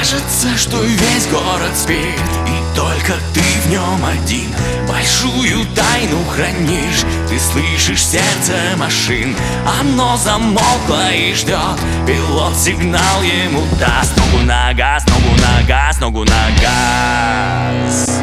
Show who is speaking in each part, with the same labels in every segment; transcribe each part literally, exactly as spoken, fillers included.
Speaker 1: Кажется, что весь город спит, и только ты в нем один. Большую тайну хранишь, ты слышишь сердце машин. Оно замолкло и ждет, пилот сигнал ему даст. Ногу на газ, ногу на газ, ногу на газ.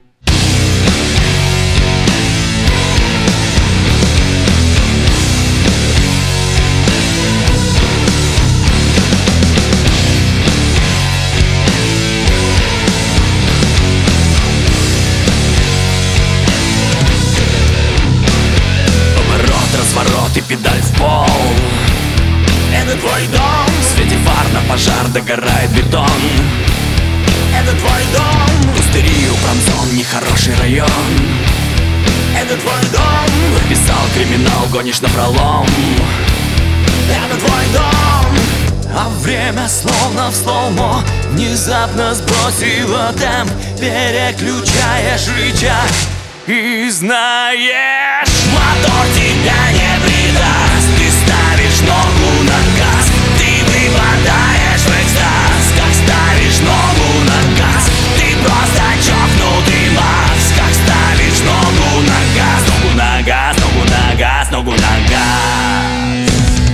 Speaker 1: И педаль в пол. Это твой дом. В свете фар на пожар догорает бетон. Это твой дом. Пустыри у промзон, нехороший район. Это твой дом. Написал криминал, гонишь напролом. Это твой дом. А время словно в слоумо внезапно сбросило темп. Переключаешь рычаг и знаешь, мотор тебя не предаст. Ты ставишь ногу на газ, ты выпадаешь в экстаз. Как ставишь ногу на газ, ты просто чокнутый Макс. Как ставишь ногу на газ, ногу на газ, ногу на газ, ногу на газ.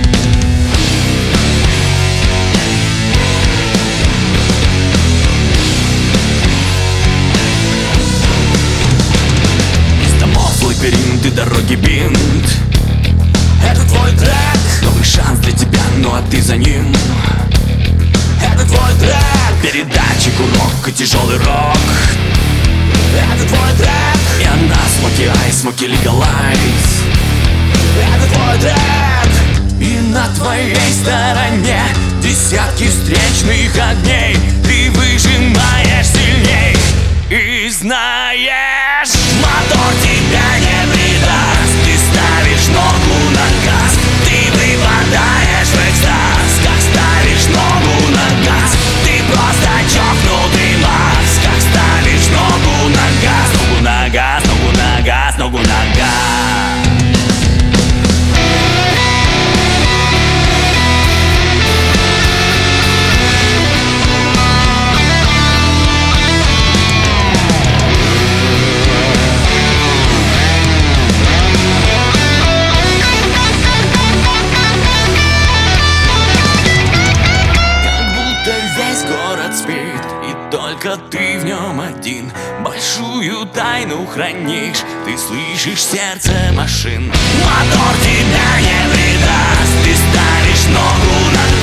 Speaker 1: Лабиринты, дороги, бинт. Это твой трек. Новый шанс для тебя, ну а ты за ним. Это твой трек. Передатчик, урок и тяжелый рок. Это твой трек. И она смоки айс, смоки легалайз. Это твой трек. И на твоей стороне десятки встречных огней. Ты выжимаешь сильней и знаешь, мотор тебя не предаст. Ты ставишь ногу на газ, ты выпадаешь в экстаз. Как ставишь ногу на газ, ты просто чокнутый Макс. Как ставишь ногу на газ, ногу на газ, ногу на газ, ногу на газ. Только ты в нем один. Большую тайну хранишь, ты слышишь сердце машин. Мотор тебя не предаст, ты ставишь ногу на